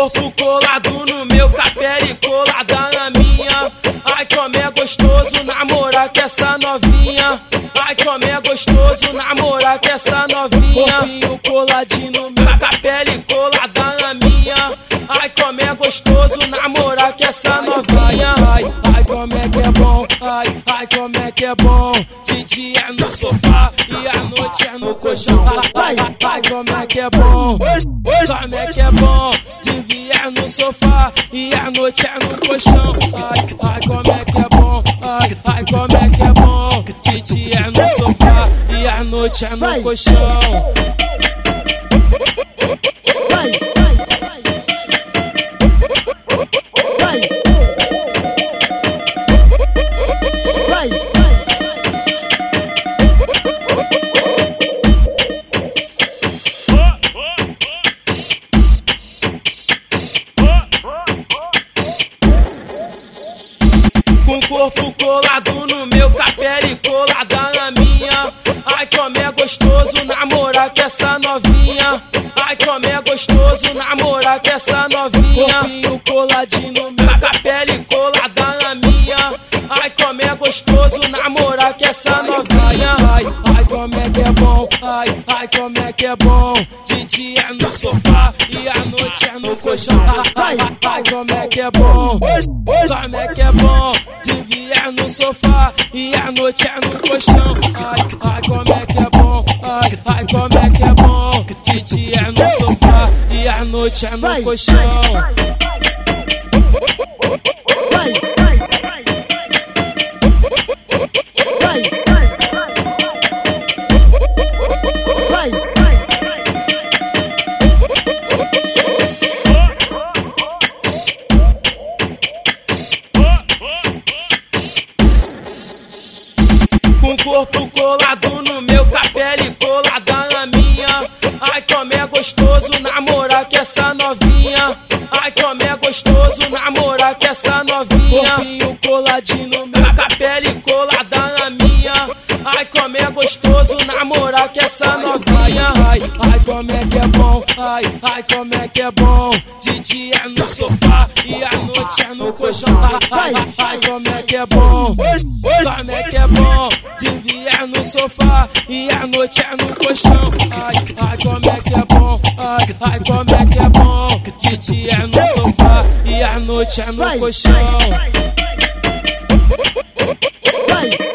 corpo colado no meu, com a pele colada na minha. Ai, como é gostoso namorar com essa novinha. Ai, como é gostoso namorar com essa novinha. Corpinho coladinho no meu, com a pele colada na minha. Ai, como é gostoso namorar com essa novinha. Ai, ai, como é que é bom. Ai, ai, como é que é bom. De dia é no sofá e à noite é no colchão. Ai, ai, ai, como é que é bom. Como é que é bom. De dia é no sofá e à noite é no colchão. Ai, ai, como é que é bom. Ai, ai, como é que é bom. De dia é no sofá e à noite é no colchão. Com o corpo colado no meu, com a pele colada na minha. Ai, como é gostoso namorar com essa novinha. Ai, como é gostoso namorar com essa novinha. Corpinho coladinho no meu, com a pele colada na minha. Ai, como é gostoso namorar com essa novinha. Ai, ai, como é que é bom. Ai, ai, como é que é bom. De dia é no sofá e à noite é no colchão. Ai, ai, ai, como é que é bom. Como é que é bom. De dia no sofá e à noite é no colchão. Ai, ai, como é que é bom. Ai, ai, como é que é bom. De dia no sofá e à noite é no colchão. Com o corpo colado no meu, com a pele colada na minha. Ai, como é gostoso namorar com essa novinha. Ai, como é gostoso namorar com essa novinha. Corpinho coladinho no meu, com a pele colada na minha. Ai, como é gostoso namorar com essa novinha. Ai, ai, como é que é bom. Ai, ai, como é que é bom. De dia no sofá e à noite é no colchão. Ai, ai, ai, como é que é bom. Como é que é bom. De dia no sofá e à noite é no colchão. Ai, ai, como é que é bom. Ai, ai, como é que é bom. De dia no sofá e à noite é no colchão.